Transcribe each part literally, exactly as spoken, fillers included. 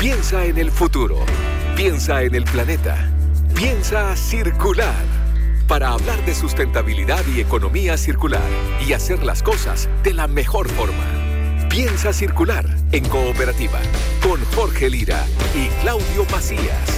Piensa en el futuro. Piensa en el planeta. Piensa circular. Para hablar de sustentabilidad y economía circular y hacer las cosas de la mejor forma. Piensa circular en Cooperativa con Jorge Lira y Claudio Macías.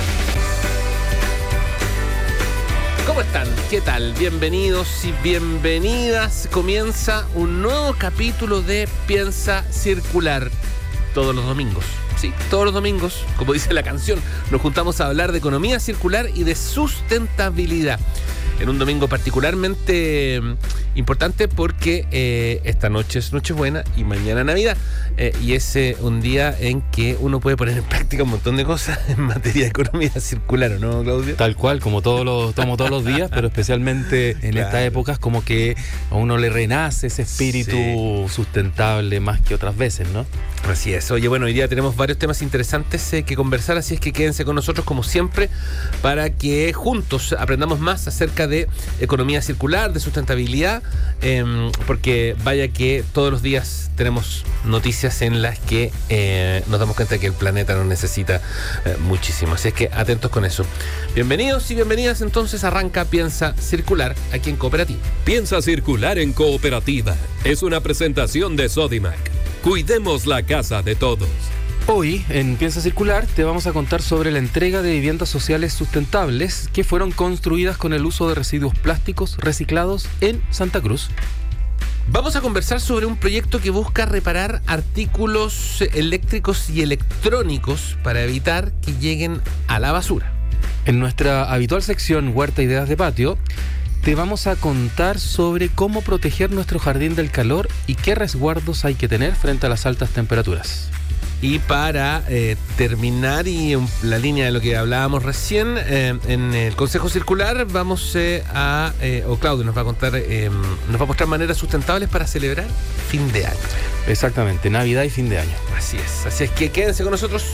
¿Cómo están? ¿Qué tal? Bienvenidos y bienvenidas. Comienza un nuevo capítulo de Piensa Circular todos los domingos. Sí, todos los domingos, como dice la canción, nos juntamos a hablar de economía circular y de sustentabilidad. En un domingo particularmente importante porque eh, esta noche es Nochebuena y mañana Navidad. Eh, y es eh, un día en que uno puede poner en práctica un montón de cosas en materia de economía circular, ¿o no, Claudio? Tal cual, como todos los, como todos los días, pero especialmente en claro. estas épocas como que a uno le renace ese espíritu sí. sustentable más que otras veces, ¿no? Así es. Oye, bueno, hoy día tenemos varios temas interesantes eh, que conversar, así es que quédense con nosotros como siempre para que juntos aprendamos más acerca de economía circular, de sustentabilidad, eh, porque vaya que todos los días tenemos noticias en las que eh, nos damos cuenta de que el planeta nos necesita eh, muchísimo. Así es que atentos con eso. Bienvenidos y bienvenidas, entonces arranca Piensa Circular aquí en Cooperativa. Piensa Circular en Cooperativa es una presentación de Sodimac. Cuidemos la casa de todos. Hoy, en Piensa Circular, te vamos a contar sobre la entrega de viviendas sociales sustentables que fueron construidas con el uso de residuos plásticos reciclados en Santa Cruz. Vamos a conversar sobre un proyecto que busca reparar artículos eléctricos y electrónicos para evitar que lleguen a la basura. En nuestra habitual sección Huerta Ideas de Patio, te vamos a contar sobre cómo proteger nuestro jardín del calor y qué resguardos hay que tener frente a las altas temperaturas. Y para eh, terminar, y en la línea de lo que hablábamos recién, eh, en el Consejo Circular vamos eh, a, eh, o Claudio nos va a contar, eh, nos va a mostrar maneras sustentables para celebrar fin de año. Exactamente, Navidad y fin de año. Así es, así es que quédense con nosotros,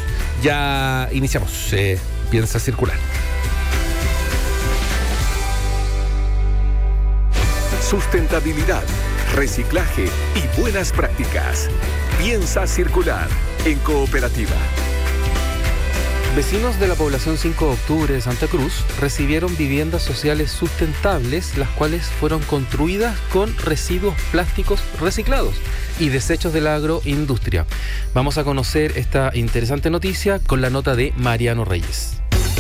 ya iniciamos eh, Piensa Circular. Sustentabilidad, reciclaje y buenas prácticas. Piensa Circular en Cooperativa. Vecinos de la población cinco de octubre de Santa Cruz recibieron viviendas sociales sustentables, las cuales fueron construidas con residuos plásticos reciclados y desechos de la agroindustria. Vamos a conocer esta interesante noticia con la nota de Mariano Reyes.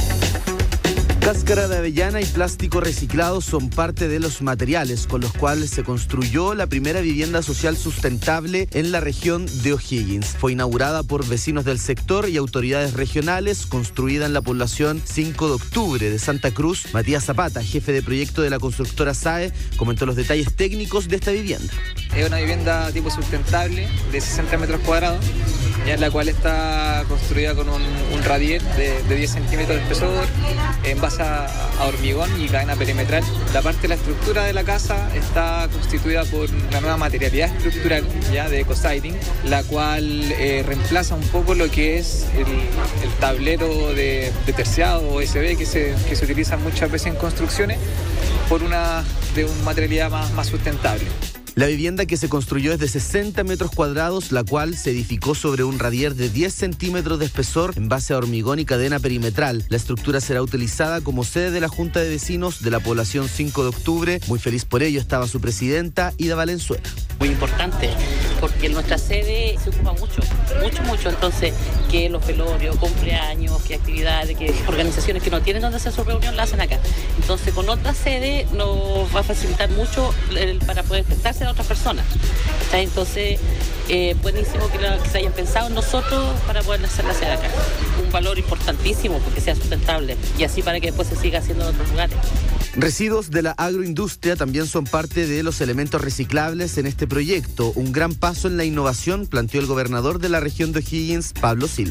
Cáscara de avellana y plástico reciclado son parte de los materiales con los cuales se construyó la primera vivienda social sustentable en la región de O'Higgins. Fue inaugurada por vecinos del sector y autoridades regionales, construida en la población cinco de octubre de Santa Cruz. Matías Zapata, jefe de proyecto de la constructora S A E, comentó los detalles técnicos de esta vivienda. Es una vivienda tipo sustentable de sesenta metros cuadrados, ya en la cual está construida con un, un radier de, de diez centímetros de espesor, en base a, a hormigón y cadena perimetral. La parte de la estructura de la casa está constituida por una nueva materialidad estructural ya de eco-siding, la cual eh, reemplaza un poco lo que es el, el tablero de, de terciado o S B que se, que se utiliza muchas veces en construcciones, por una de una materialidad más, más sustentable. La vivienda que se construyó es de sesenta metros cuadrados, la cual se edificó sobre un radier de diez centímetros de espesor en base a hormigón y cadena perimetral. La estructura será utilizada como sede de la Junta de Vecinos de la población cinco de octubre. Muy feliz por ello estaba su presidenta, Ida Valenzuela. Muy importante, porque en nuestra sede se ocupa mucho, mucho, mucho. Entonces, que los velorios, cumpleaños, que actividades, que organizaciones que no tienen donde hacer su reunión la hacen acá. Entonces, con otra sede nos va a facilitar mucho el, para poder prestarse a otras personas. Entonces, eh, buenísimo que, lo, que se hayan pensado en nosotros para poder hacer la sede acá. Un valor importantísimo porque sea sustentable y así para que después se siga haciendo en otros lugares. Residuos de la agroindustria también son parte de los elementos reciclables en este proyecto. Un gran paso en la innovación planteó el gobernador de la región de O'Higgins, Pablo Silva.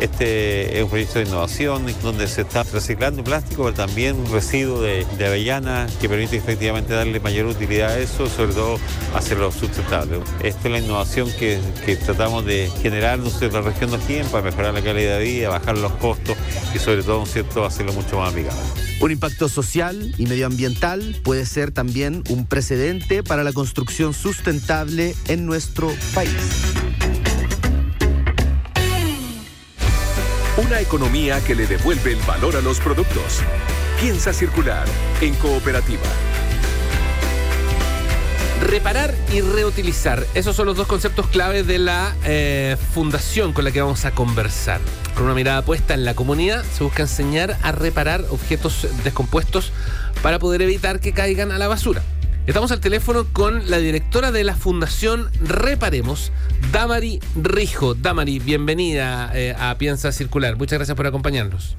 Este es un proyecto de innovación donde se está reciclando plástico, pero también un residuo de, de avellana que permite efectivamente darle mayor utilidad a eso, sobre todo hacerlo sustentable. Esta es la innovación que, que tratamos de generar en la región de O'Higgins para mejorar la calidad de vida, bajar los costos y sobre todo, ¿cierto?, hacerlo mucho más amigable. Un impacto social y medioambiental puede ser también un precedente para la construcción sustentable en nuestro país. Una economía que le devuelve el valor a los productos. Piensa circular en Cooperativa. Reparar y reutilizar. Esos son los dos conceptos clave de la eh, fundación con la que vamos a conversar. Con una mirada puesta en la comunidad, se busca enseñar a reparar objetos descompuestos para poder evitar que caigan a la basura. Estamos al teléfono con la directora de la Fundación Reparemos, Damari Rijo. Damari, bienvenida eh, a Piensa Circular. Muchas gracias por acompañarnos.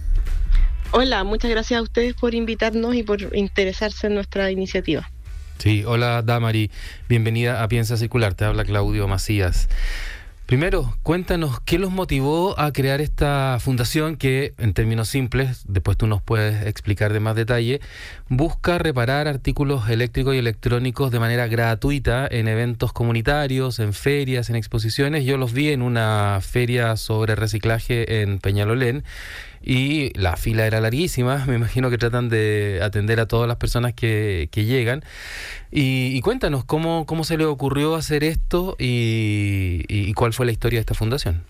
Hola, muchas gracias a ustedes por invitarnos y por interesarse en nuestra iniciativa. Sí, hola Damari, bienvenida a Piensa Circular, te habla Claudio Macías. Primero, cuéntanos, ¿qué los motivó a crear esta fundación que, en términos simples, después tú nos puedes explicar de más detalle, busca reparar artículos eléctricos y electrónicos de manera gratuita en eventos comunitarios, en ferias, en exposiciones? Yo los vi en una feria sobre reciclaje en Peñalolén y la fila era larguísima. Me imagino que tratan de atender a todas las personas que, que llegan. Y, y cuéntanos, ¿cómo, cómo se le ocurrió hacer esto y, y cuál fue la historia de esta fundación?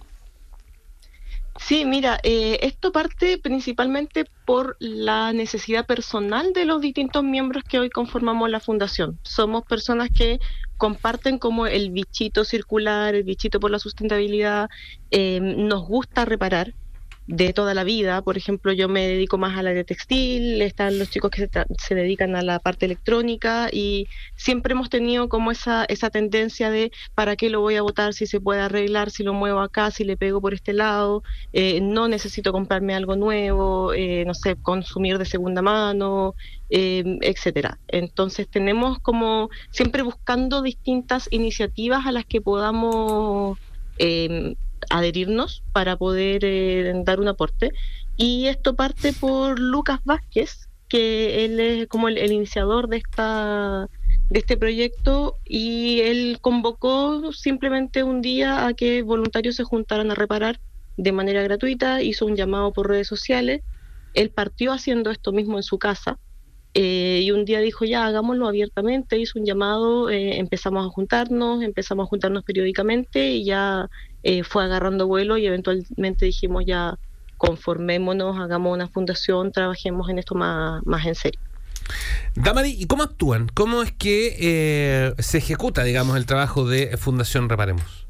Sí, mira, eh, esto parte principalmente por la necesidad personal de los distintos miembros que hoy conformamos la fundación. Somos personas que comparten como el bichito circular, el bichito por la sustentabilidad, eh, nos gusta reparar de toda la vida. Por ejemplo, yo me dedico más al área textil, están los chicos que se, se dedican a la parte electrónica y siempre hemos tenido como esa, esa tendencia de ¿para qué lo voy a botar si se puede arreglar, si lo muevo acá, si le pego por este lado? Eh, no necesito comprarme algo nuevo, eh, no sé, consumir de segunda mano, eh, etcétera. Entonces tenemos como siempre buscando distintas iniciativas a las que podamos Eh, adherirnos para poder eh, dar un aporte, y esto parte por Lucas Vázquez, que él es como el, el iniciador de esta de este proyecto, y él convocó simplemente un día a que voluntarios se juntaran a reparar de manera gratuita, hizo un llamado por redes sociales, él partió haciendo esto mismo en su casa. Eh, y un día dijo, ya, hagámoslo abiertamente, hizo un llamado, eh, empezamos a juntarnos, empezamos a juntarnos periódicamente y ya eh, fue agarrando vuelo, y eventualmente dijimos, ya, conformémonos, hagamos una fundación, trabajemos en esto más, más en serio. Damari, ¿y cómo actúan? ¿Cómo es que eh, se ejecuta, digamos, el trabajo de Fundación Reparemos?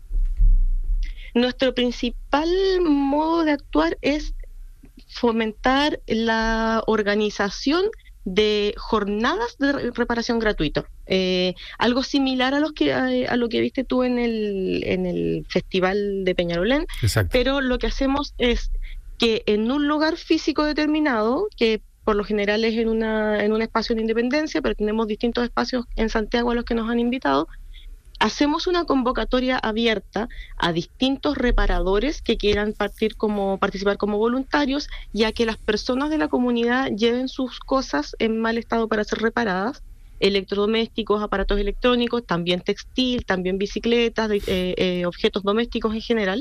Nuestro principal modo de actuar es fomentar la organización de jornadas de reparación gratuito, eh, algo similar a los que a, a lo que viste tú en el en el festival de Peñalolén. Exacto. Pero lo que hacemos es que en un lugar físico determinado, que por lo general es en una en un espacio de Independencia, pero tenemos distintos espacios en Santiago a los que nos han invitado, hacemos una convocatoria abierta a distintos reparadores que quieran partir como, participar como voluntarios, ya que las personas de la comunidad lleven sus cosas en mal estado para ser reparadas, electrodomésticos, aparatos electrónicos, también textil, también bicicletas, eh, eh, objetos domésticos en general.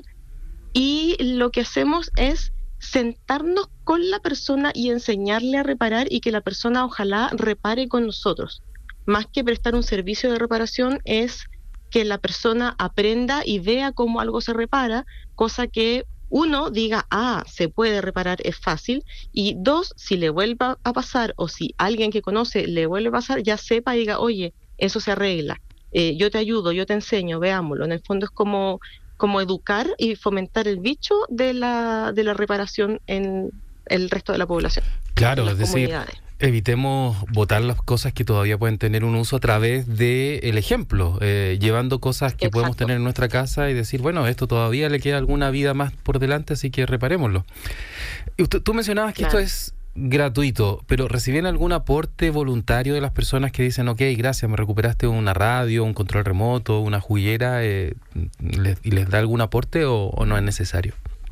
Y lo que hacemos es sentarnos con la persona y enseñarle a reparar, y que la persona ojalá repare con nosotros. Más que prestar un servicio de reparación, es que la persona aprenda y vea cómo algo se repara, cosa que uno diga, ah, se puede reparar, es fácil, y dos, si le vuelva a pasar o si alguien que conoce le vuelve a pasar, ya sepa y diga, oye, eso se arregla, eh, yo te ayudo, yo te enseño, veámoslo. En el fondo es como, como educar y fomentar el bicho de la, de la reparación en el resto de la población. Claro, es decir, evitemos botar las cosas que todavía pueden tener un uso a través del ejemplo, eh, llevando cosas que Exacto. podemos tener en nuestra casa y decir, bueno, esto todavía le queda alguna vida más por delante, así que reparémoslo. Y usted, tú mencionabas que Claro. esto es gratuito, pero ¿reciben algún aporte voluntario de las personas que dicen, ok, gracias, me recuperaste una radio, un control remoto, una juguera, eh, les, y les da algún aporte o, o no es necesario?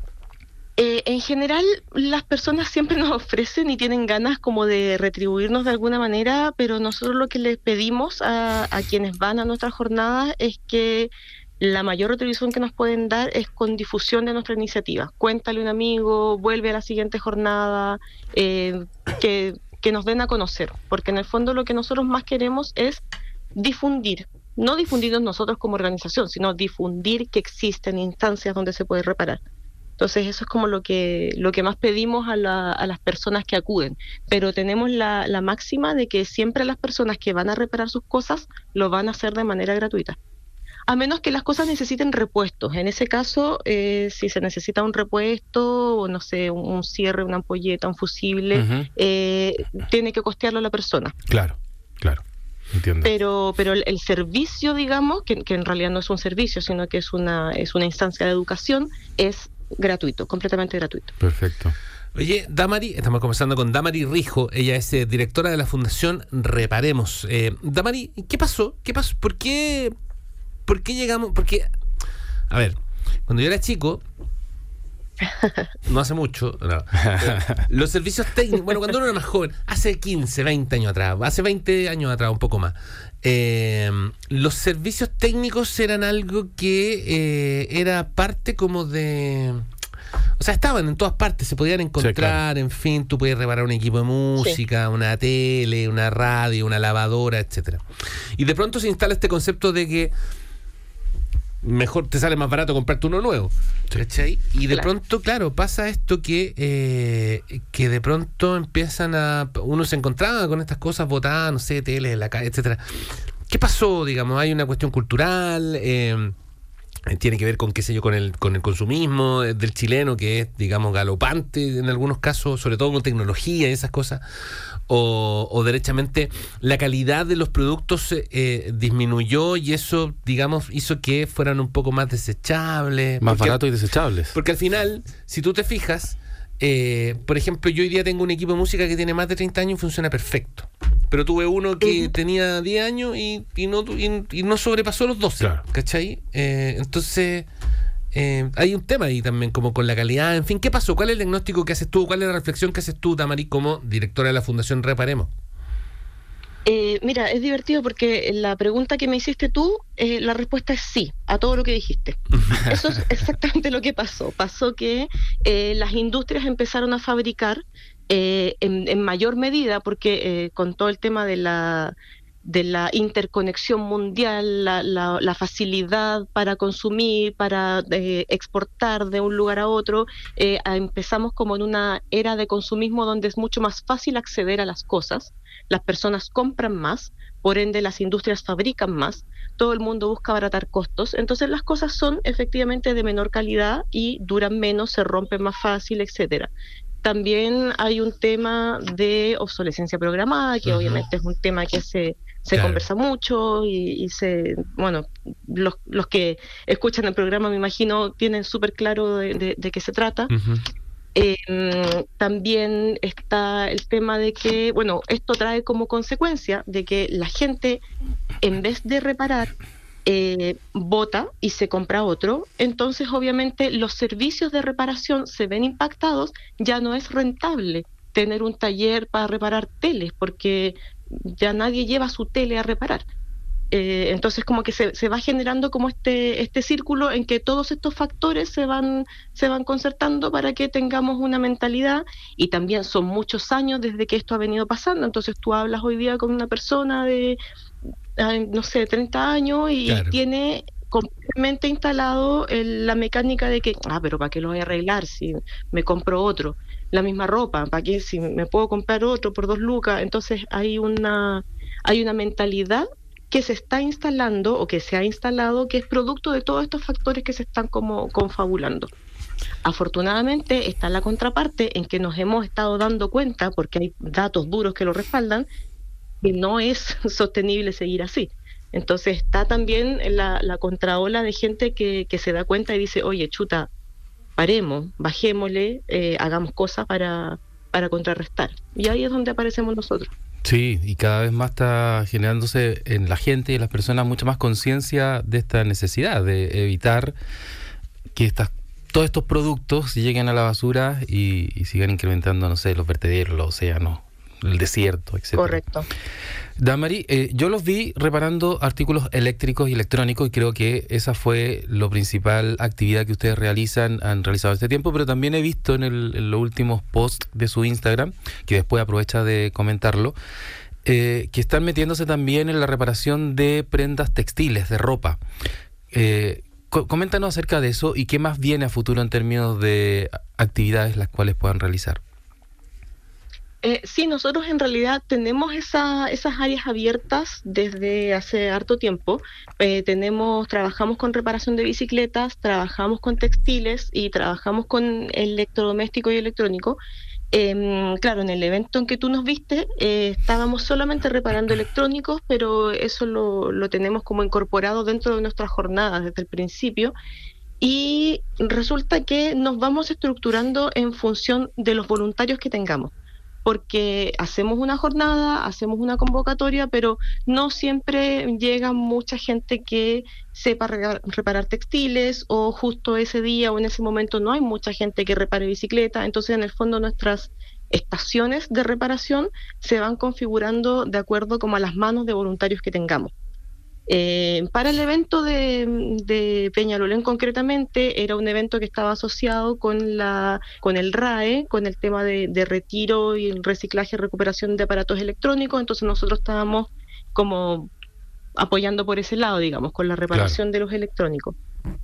Eh, en general, las personas siempre nos ofrecen y tienen ganas como de retribuirnos de alguna manera, pero nosotros lo que les pedimos a, a quienes van a nuestras jornadas es que la mayor retribución que nos pueden dar es con difusión de nuestra iniciativa. Cuéntale a un amigo, vuelve a la siguiente jornada, eh, que, que nos den a conocer, porque en el fondo lo que nosotros más queremos es difundir, no difundirnos nosotros como organización, sino difundir que existen instancias donde se puede reparar. Entonces eso es como lo que lo que más pedimos a, la, a las personas que acuden. Pero tenemos la, la máxima de que siempre las personas que van a reparar sus cosas lo van a hacer de manera gratuita. A menos que las cosas necesiten repuestos. En ese caso, eh, si se necesita un repuesto, o no sé, un, un cierre, una ampolleta, un fusible, uh-huh. eh, tiene que costearlo la persona. Claro, claro. Entiendo. Pero, pero el, el servicio, digamos, que, que en realidad no es un servicio, sino que es una, es una instancia de educación, es gratuito, completamente gratuito. Perfecto. Oye, Damari, estamos conversando con Damari Rijo, ella es eh, directora de la Fundación Reparemos. Eh, Damari, ¿qué pasó? ¿Qué pasó? ¿Por qué, por qué llegamos? Porque, a ver, cuando yo era chico, no hace mucho, no, los servicios técnicos, bueno, cuando uno era más joven, hace quince, veinte años atrás, hace veinte años atrás, un poco más, eh, los servicios técnicos eran algo que eh, era parte como de... O sea, estaban en todas partes, se podían encontrar, sí, claro. En fin, tú podías reparar un equipo de música, sí. Una tele, una radio, una lavadora, etcétera. Y de pronto se instala este concepto de que mejor te sale más barato comprarte uno nuevo, ¿cachai? Y de claro. pronto, claro, pasa esto que eh, que de pronto empiezan a... Uno se encontraba con estas cosas botadas, no sé, tele en la calle, etcétera. ¿Qué pasó, digamos? Hay una cuestión cultural, eh, tiene que ver con, qué sé yo, con el con el consumismo del chileno, que es, digamos, galopante en algunos casos, sobre todo con tecnología y esas cosas, o, o derechamente la calidad de los productos eh, disminuyó y eso, digamos, hizo que fueran un poco más desechables. Más baratos y desechables. Porque al final, si tú te fijas, eh, por ejemplo, yo hoy día tengo un equipo de música que tiene más de treinta años y funciona perfecto. Pero tuve uno que uh-huh. tenía diez años y, y, no, y, y no sobrepasó los doce, claro. ¿Cachai? Eh, entonces, eh, hay un tema ahí también, como con la calidad. En fin, ¿qué pasó? ¿Cuál es el diagnóstico que haces tú? ¿Cuál es la reflexión que haces tú, Damari, como directora de la Fundación Reparemos? Eh, mira, es divertido porque la pregunta que me hiciste tú, eh, la respuesta es sí, a todo lo que dijiste. Eso es exactamente lo que pasó. Pasó que eh, las industrias empezaron a fabricar eh, en, en mayor medida, porque eh, con todo el tema de la de la interconexión mundial, la, la, la facilidad para consumir, para eh, exportar de un lugar a otro, eh, empezamos como en una era de consumismo donde es mucho más fácil acceder a las cosas, las personas compran más, por ende las industrias fabrican más, todo el mundo busca abaratar costos, entonces las cosas son efectivamente de menor calidad y duran menos, se rompen más fácil, etcétera. También hay un tema de obsolescencia programada, que uh-huh. obviamente es un tema que se, se claro. conversa mucho y, y se, bueno, los, los que escuchan el programa, me imagino, tienen súper claro de, de, de qué se trata. Uh-huh. Eh, también está el tema de que, bueno, esto trae como consecuencia de que la gente, en vez de reparar, Eh, bota y se compra otro, entonces obviamente los servicios de reparación se ven impactados, ya no es rentable tener un taller para reparar teles, porque ya nadie lleva su tele a reparar. Eh, entonces como que se, se va generando como este, este círculo en que todos estos factores se van, se van concertando para que tengamos una mentalidad, y también son muchos años desde que esto ha venido pasando, entonces tú hablas hoy día con una persona de no sé, treinta años y claro. tiene completamente instalado el, la mecánica de que, ah, pero ¿para qué lo voy a arreglar si me compro otro? La misma ropa, ¿para qué si me puedo comprar otro por dos lucas? Entonces hay una, hay una mentalidad que se está instalando o que se ha instalado que es producto de todos estos factores que se están como confabulando. Afortunadamente está la contraparte en que nos hemos estado dando cuenta, porque hay datos duros que lo respaldan, que no es sostenible seguir así. Entonces está también la, la contraola de gente que, que se da cuenta y dice, oye, chuta, paremos, bajémosle, eh, hagamos cosas para, para contrarrestar. Y ahí es donde aparecemos nosotros. Sí, y cada vez más está generándose en la gente y en las personas mucha más conciencia de esta necesidad de evitar que estas todos estos productos lleguen a la basura y, y sigan incrementando, no sé, los vertederos, los océanos, el desierto, etcétera. Correcto. Damari, eh, yo los vi reparando artículos eléctricos y electrónicos y creo que esa fue la principal actividad que ustedes realizan, han realizado este tiempo, pero también he visto en, el, en los últimos posts de su Instagram, que después aprovecha de comentarlo, eh, que están metiéndose también en la reparación de prendas textiles, de ropa. Eh, co- coméntanos acerca de eso y qué más viene a futuro en términos de actividades las cuales puedan realizar. Eh, sí, nosotros en realidad tenemos esa, esas áreas abiertas desde hace harto tiempo. Eh, tenemos, trabajamos con reparación de bicicletas, trabajamos con textiles y trabajamos con electrodoméstico y electrónico. Eh, claro, en el evento en que tú nos viste, eh, estábamos solamente reparando electrónicos, pero eso lo, lo tenemos como incorporado dentro de nuestras jornadas desde el principio. Y resulta que nos vamos estructurando en función de los voluntarios que tengamos, porque hacemos una jornada, hacemos una convocatoria, pero no siempre llega mucha gente que sepa re- reparar textiles, o justo ese día o en ese momento no hay mucha gente que repare bicicleta. Entonces, en el fondo, nuestras estaciones de reparación se van configurando de acuerdo como a las manos de voluntarios que tengamos. Eh, para el evento de, de Peñalolén concretamente, era un evento que estaba asociado con la con el R A E, con el tema de, de retiro y reciclaje y recuperación de aparatos electrónicos. Entonces nosotros estábamos como apoyando por ese lado, digamos, con la reparación, claro, de los electrónicos.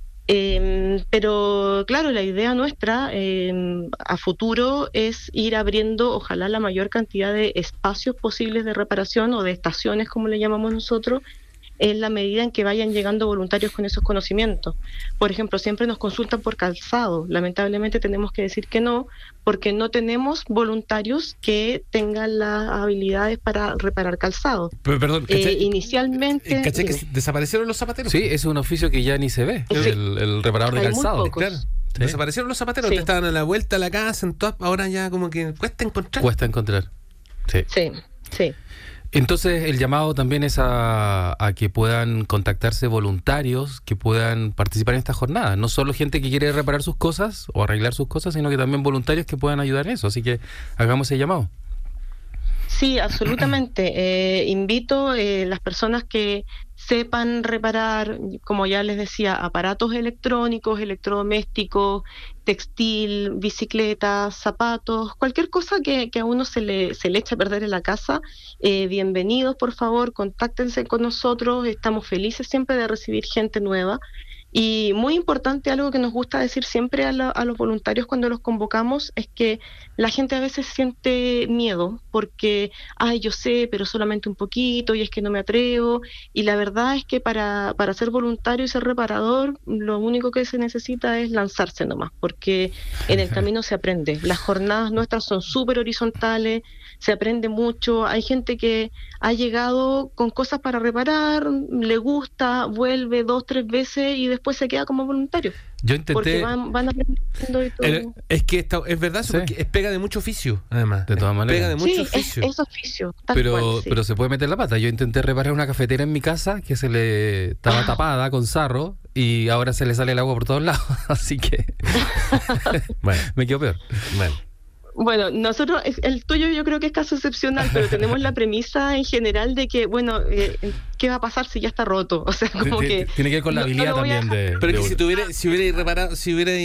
Eh, pero claro, la idea nuestra eh, a futuro es ir abriendo, ojalá, la mayor cantidad de espacios posibles de reparación, o de estaciones, como le llamamos nosotros, en la medida en que vayan llegando voluntarios con esos conocimientos. Por ejemplo, siempre nos consultan por calzado. Lamentablemente tenemos que decir que no, porque no tenemos voluntarios que tengan las habilidades para reparar calzado. Pero, perdón, eh, ¿caché, inicialmente... ¿caché que desaparecieron los zapateros? Sí, es un oficio que ya ni se ve, Sí. el, el reparador de Hay muy calzado. pocos. Claro. Sí. Desaparecieron los zapateros, Sí. que estaban a la vuelta a la casa, en todas, ahora ya como que cuesta encontrar. Cuesta encontrar. Sí. Sí, sí. Entonces, el llamado también es a, a que puedan contactarse voluntarios que puedan participar en esta jornada. No solo gente que quiere reparar sus cosas o arreglar sus cosas, sino que también voluntarios que puedan ayudar en eso. Así que hagamos ese llamado. Sí, absolutamente. Eh, invito a eh, las personas que sepan reparar, como ya les decía, aparatos electrónicos, electrodomésticos, textil, bicicletas, zapatos, cualquier cosa que, que a uno se le, se le eche a perder en la casa. Eh, bienvenidos, por favor, contáctense con nosotros. Estamos felices siempre de recibir gente nueva. Y muy importante, algo que nos gusta decir siempre a, la, a los voluntarios cuando los convocamos, es que la gente a veces siente miedo porque, ay, yo sé, pero solamente un poquito, y es que no me atrevo. Y la verdad es que para, para ser voluntario y ser reparador, lo único que se necesita es lanzarse nomás, porque en el camino se aprende. Las jornadas nuestras son súper horizontales, se aprende mucho. Hay gente que ha llegado con cosas para reparar, le gusta, vuelve dos, tres veces y después se queda como voluntario. Yo intenté... Porque van, van aprendiendo y todo. El- es que esta, es verdad, eso, Sí. porque es pega de mucho oficio, además. De todas Es maneras. Pega de mucho Sí, oficio. es, es oficio, tal Pero, cual, sí. pero se puede meter la pata. Yo intenté reparar una cafetera en mi casa que se le estaba Ah. tapada con sarro y ahora se le sale el agua por todos lados. Así que Bueno, me quedo peor. bueno. Bueno, nosotros, es- el tuyo yo creo que es caso excepcional, pero tenemos la premisa en general de que, bueno, eh, ¿qué va a pasar si ya está roto? O sea, como T- que... Tiene que ver con la no- no habilidad lo voy a también dejar. de... Pero de es que si uno. te hubiera, si hubiera reparado, si hubiera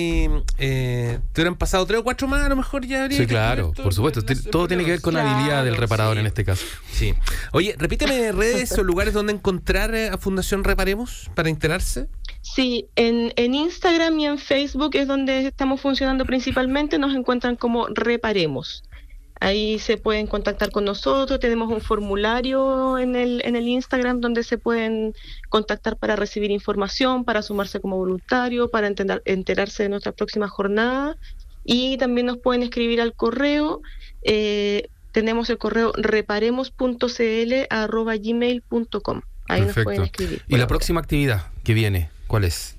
eh, te hubieran pasado tres o cuatro más, a lo mejor ya habría Sí, claro, descubierto por supuesto. las- Ti- los Todo tiene que ver con la Claro, habilidad del reparador sí. en este caso. Sí. Oye, repíteme redes o lugares donde encontrar eh, a Fundación Reparemos para enterarse. Sí, en, en Instagram y en Facebook es donde estamos funcionando principalmente, nos encuentran como Reparemos. Ahí se pueden contactar con nosotros, tenemos un formulario en el, en el Instagram donde se pueden contactar para recibir información, para sumarse como voluntario, para entender- enterarse de nuestra próxima jornada, y también nos pueden escribir al correo. eh, tenemos el correo reparemos punto c l arroba gmail punto com. Ahí nos pueden escribir. ¿Y la próxima actividad que viene? ¿Cuál es?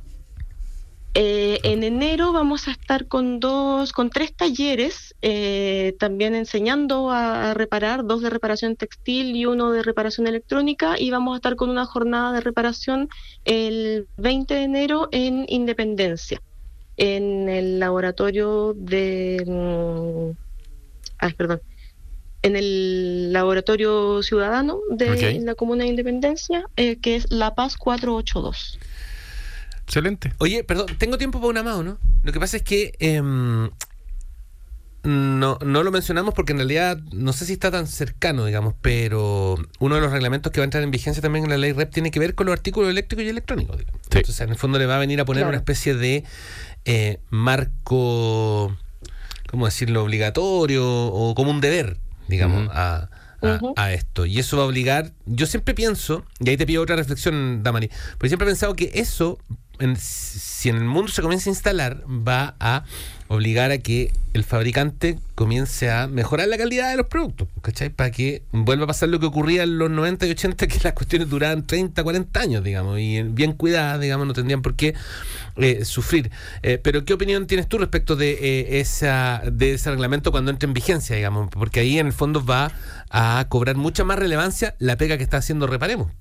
Eh, en enero vamos a estar con dos, con tres talleres, eh, también enseñando a, a reparar, dos de reparación textil y uno de reparación electrónica, y vamos a estar con una jornada de reparación el veinte de enero en Independencia, en el laboratorio de... mm, ay, perdón. En el laboratorio ciudadano de Ok. la Comuna de Independencia, eh, que es La Paz cuatrocientos ochenta y dos. Excelente. Oye, perdón, tengo tiempo para una más, ¿o no? Lo que pasa es que em, no, no lo mencionamos porque en realidad no sé si está tan cercano, digamos, pero uno de los reglamentos que va a entrar en vigencia también en la ley R E P tiene que ver con los artículos eléctricos y electrónicos. Sí. Entonces, en el fondo le va a venir a poner claro. una especie de eh, marco, ¿cómo decirlo?, obligatorio o como un deber, digamos, uh-huh. a... A, uh-huh. a esto. Y eso va a obligar, yo siempre pienso, y ahí te pido otra reflexión, Damari, porque siempre he pensado que eso, en, si en el mundo se comienza a instalar, va a obligar a que el fabricante comience a mejorar la calidad de los productos, ¿cachai? Para que vuelva a pasar lo que ocurría en los noventa y ochenta, que las cuestiones duraban treinta, cuarenta años, digamos, y bien cuidadas, digamos, no tendrían por qué eh, sufrir. Eh, pero ¿qué opinión tienes tú respecto de, eh, esa, de ese reglamento cuando entre en vigencia, digamos? Porque ahí en el fondo va a cobrar mucha más relevancia la pega que está haciendo Reparemos.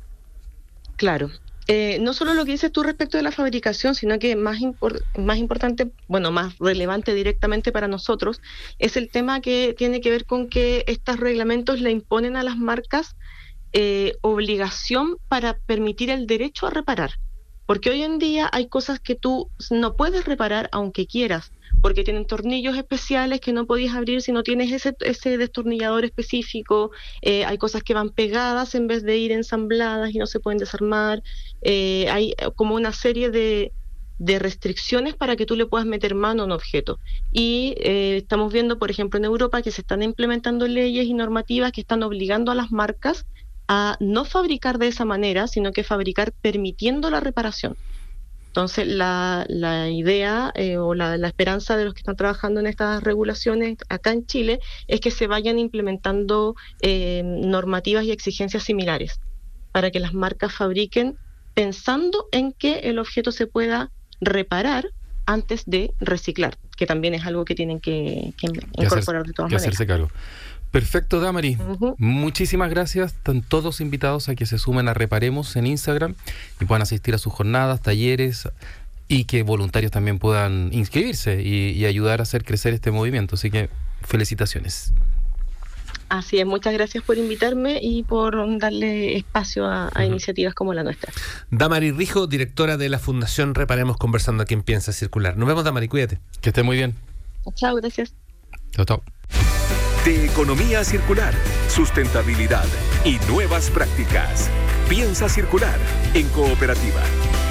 Claro. Eh, no solo lo que dices tú respecto de la fabricación, sino que más, impor- más importante, bueno, más relevante directamente para nosotros, es el tema que tiene que ver con que estos reglamentos le imponen a las marcas eh, obligación para permitir el derecho a reparar. Porque hoy en día hay cosas que tú no puedes reparar aunque quieras, porque tienen tornillos especiales que no podías abrir si no tienes ese, ese destornillador específico, eh, hay cosas que van pegadas en vez de ir ensambladas y no se pueden desarmar, eh, hay como una serie de, de restricciones para que tú le puedas meter mano a un objeto. Y eh, estamos viendo, por ejemplo, en Europa que se están implementando leyes y normativas que están obligando a las marcas a no fabricar de esa manera, sino que fabricar permitiendo la reparación. Entonces, la, la idea eh, o la, la esperanza de los que están trabajando en estas regulaciones acá en Chile es que se vayan implementando eh, normativas y exigencias similares para que las marcas fabriquen pensando en que el objeto se pueda reparar antes de reciclar, que también es algo que tienen que, que incorporar de todas que maneras. Hacerse cargo. Perfecto, Damari. Uh-huh. Muchísimas gracias. Están todos invitados a que se sumen a Reparemos en Instagram y puedan asistir a sus jornadas, talleres y que voluntarios también puedan inscribirse y, y ayudar a hacer crecer este movimiento. Así que felicitaciones. Así es, muchas gracias por invitarme y por darle espacio a, a uh-huh. iniciativas como la nuestra. Damari Rijo, directora de la Fundación Reparemos, conversando aquí en Piensa Circular. Nos vemos, Damari, cuídate. Que esté muy bien. Chao, gracias. Chao, chao. De economía circular, sustentabilidad y nuevas prácticas. Piensa Circular en Cooperativa.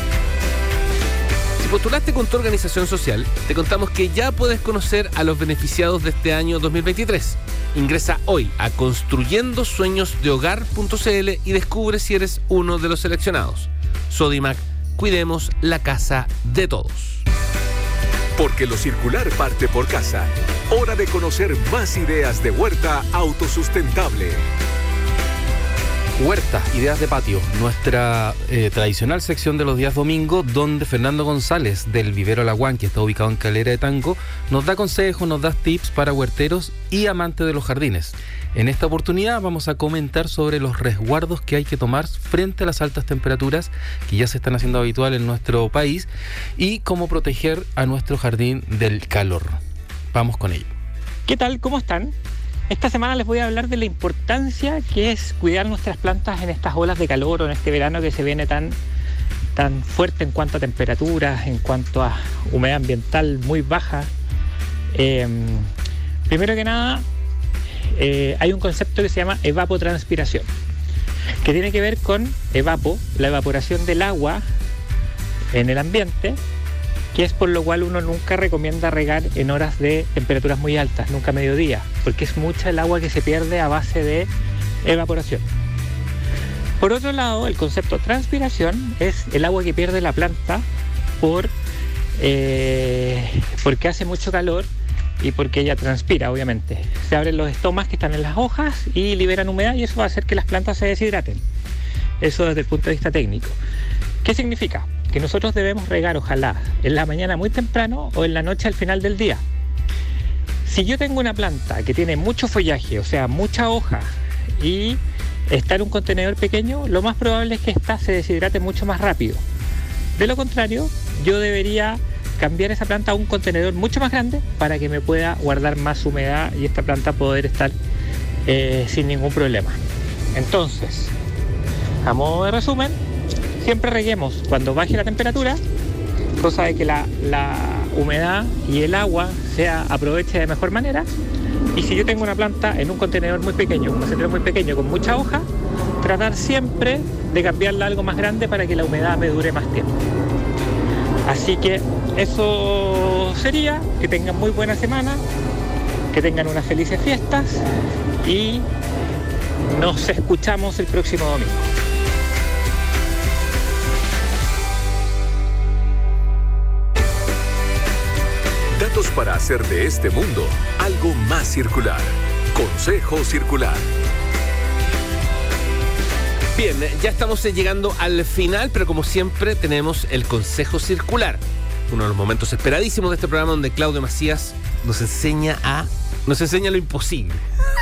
Si postulaste con tu organización social, te contamos que ya puedes conocer a los beneficiados de este año dos mil veintitrés. Ingresa hoy a construyendo sueños de hogar punto c l y descubre si eres uno de los seleccionados. Sodimac, cuidemos la casa de todos. Porque lo circular parte por casa. Hora de conocer más ideas de huerta autosustentable. Huerta, ideas de patio, nuestra eh, tradicional sección de los días domingo, donde Fernando González del Vivero Laguán, que está ubicado en Calera de Tango, nos da consejos, nos da tips para huerteros y amantes de los jardines. En esta oportunidad vamos a comentar sobre los resguardos que hay que tomar frente a las altas temperaturas que ya se están haciendo habitual en nuestro país y cómo proteger a nuestro jardín del calor. Vamos con ello. ¿Qué tal? ¿Cómo están? Esta semana les voy a hablar de la importancia que es cuidar nuestras plantas en estas olas de calor o en este verano que se viene tan, tan fuerte en cuanto a temperaturas, en cuanto a humedad ambiental muy baja. Eh, primero que nada, eh, hay un concepto que se llama evapotranspiración, que tiene que ver con evapo, la evaporación del agua en el ambiente, que es por lo cual uno nunca recomienda regar en horas de temperaturas muy altas, nunca a mediodía, porque es mucha el agua que se pierde a base de evaporación. Por otro lado, el concepto transpiración es el agua que pierde la planta por, eh, porque hace mucho calor y porque ella transpira, obviamente. Se abren los estomas que están en las hojas y liberan humedad y eso va a hacer que las plantas se deshidraten. Eso desde el punto de vista técnico. ¿Qué significa? Que nosotros debemos regar, ojalá, en la mañana muy temprano o en la noche al final del día. Si yo tengo una planta que tiene mucho follaje, o sea, mucha hoja, y está en un contenedor pequeño, lo más probable es que ésta se deshidrate mucho más rápido. De lo contrario, yo debería cambiar esa planta a un contenedor mucho más grande para que me pueda guardar más humedad y esta planta poder estar eh, sin ningún problema. Entonces, a modo de resumen, siempre reguemos cuando baje la temperatura, cosa de que la, la, humedad y el agua se aproveche de mejor manera. Y si yo tengo una planta en un contenedor muy pequeño, un contenedor muy pequeño con mucha hoja, tratar siempre de cambiarla a algo más grande para que la humedad me dure más tiempo. Así que eso sería, que tengan muy buena semana, que tengan unas felices fiestas y nos escuchamos el próximo domingo. Datos para hacer de este mundo algo más circular. Consejo Circular. Bien, ya estamos llegando al final, pero como siempre tenemos el Consejo Circular. Uno de los momentos esperadísimos de este programa donde Claudio Macías nos enseña a... Nos enseña lo imposible.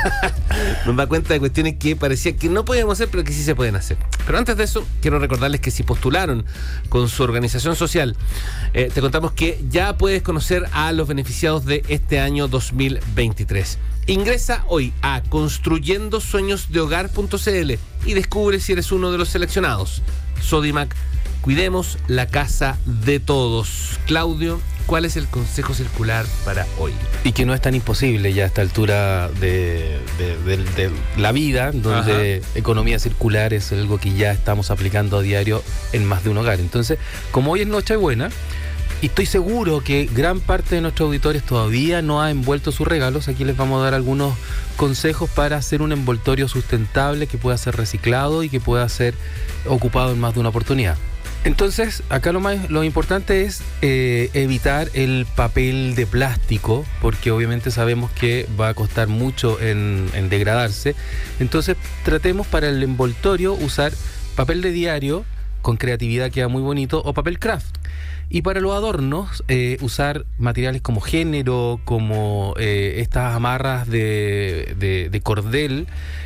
Nos da cuenta de cuestiones que parecía que no podíamos hacer, pero que sí se pueden hacer. Pero antes de eso, quiero recordarles que si postularon con su organización social, eh, te contamos que ya puedes conocer a los beneficiados de este año dos mil veintitrés. Ingresa hoy a construyendo sueños de hogar punto c l y descubre si eres uno de los seleccionados. Sodimac, cuidemos la casa de todos. Claudio, ¿cuál es el consejo circular para hoy? Y que no es tan imposible ya a esta altura de, de, de, de la vida, donde Ajá. economía circular es algo que ya estamos aplicando a diario en más de un hogar. Entonces, como hoy es Nochebuena, y estoy seguro que gran parte de nuestros auditores todavía no ha envuelto sus regalos, aquí les vamos a dar algunos consejos para hacer un envoltorio sustentable que pueda ser reciclado y que pueda ser ocupado en más de una oportunidad. Entonces, acá lo más lo importante es eh, evitar el papel de plástico, porque obviamente sabemos que va a costar mucho en, en degradarse. Entonces, tratemos para el envoltorio usar papel de diario, con creatividad queda muy bonito, o papel craft. Y para los adornos, eh, usar materiales como género, como eh, estas amarras de, de, de cordel,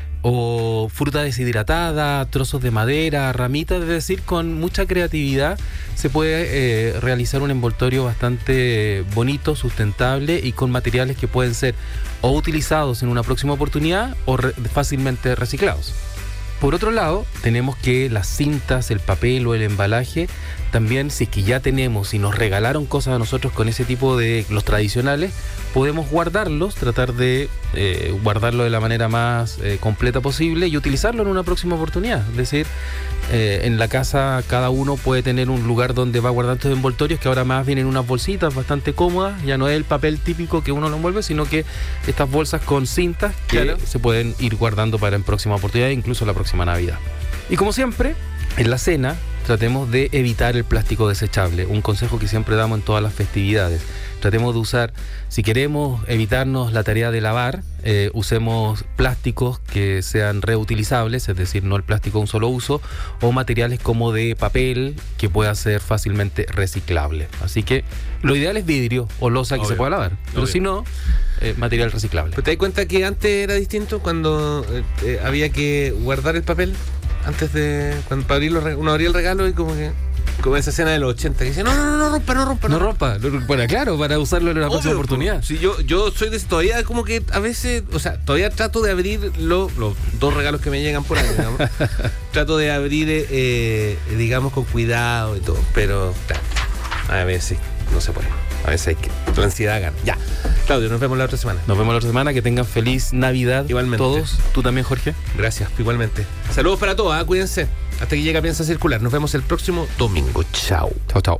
o fruta deshidratada, trozos de madera, ramitas, es decir, con mucha creatividad se puede eh, realizar un envoltorio bastante bonito, sustentable y con materiales que pueden ser o utilizados en una próxima oportunidad o re- fácilmente reciclados. Por otro lado, tenemos que las cintas, el papel o el embalaje, también si es que ya tenemos y nos regalaron cosas a nosotros con ese tipo de los tradicionales, podemos guardarlos, tratar de eh, guardarlo de la manera más eh, completa posible y utilizarlo en una próxima oportunidad. Es decir, eh, en la casa cada uno puede tener un lugar donde va a guardar estos envoltorios, que ahora más vienen unas bolsitas bastante cómodas, ya no es el papel típico que uno lo envuelve, sino que estas bolsas con cintas que claro. se pueden ir guardando para en próxima oportunidad, incluso la próxima Navidad. Y como siempre, en la cena tratemos de evitar el plástico desechable, un consejo que siempre damos en todas las festividades. Tratemos de usar, si queremos evitarnos la tarea de lavar, eh, usemos plásticos que sean reutilizables, es decir, no el plástico de un solo uso, o materiales como de papel que pueda ser fácilmente reciclable. Así que lo ideal es vidrio o loza que Obvio. se pueda lavar, pero Obvio. si no, eh, material reciclable. ¿Pero te das cuenta que antes era distinto cuando eh, eh, había que guardar el papel? Antes de, cuando para abrirlo, uno abría el regalo y como que, como esa escena de los ochenta, que dice, no, no, no, no rompa, no rompa. No, no rompa, bueno, claro, para usarlo en una Obvio, próxima oportunidad. Sí, yo, yo soy de todavía como que a veces, o sea, todavía trato de abrir lo, los dos regalos que me llegan por ahí, digamos. Trato de abrir, eh, digamos, con cuidado y todo, pero claro, a veces no se puede. A veces hay que, la ansiedad gana. Ya. Claudio, nos vemos la otra semana. Nos vemos la otra semana. Que tengan feliz Navidad. Igualmente. Todos. ¿Tú también, Jorge? Gracias, igualmente. Saludos para todos, ¿eh? Cuídense. Hasta que llega Piensa Circular. Nos vemos el próximo domingo. Chao. Chao, chao.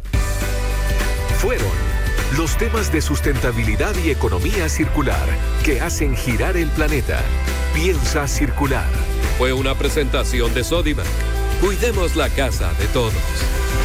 Fueron los temas de sustentabilidad y economía circular que hacen girar el planeta. Piensa Circular. Fue una presentación de Sodimac. Cuidemos la casa de todos.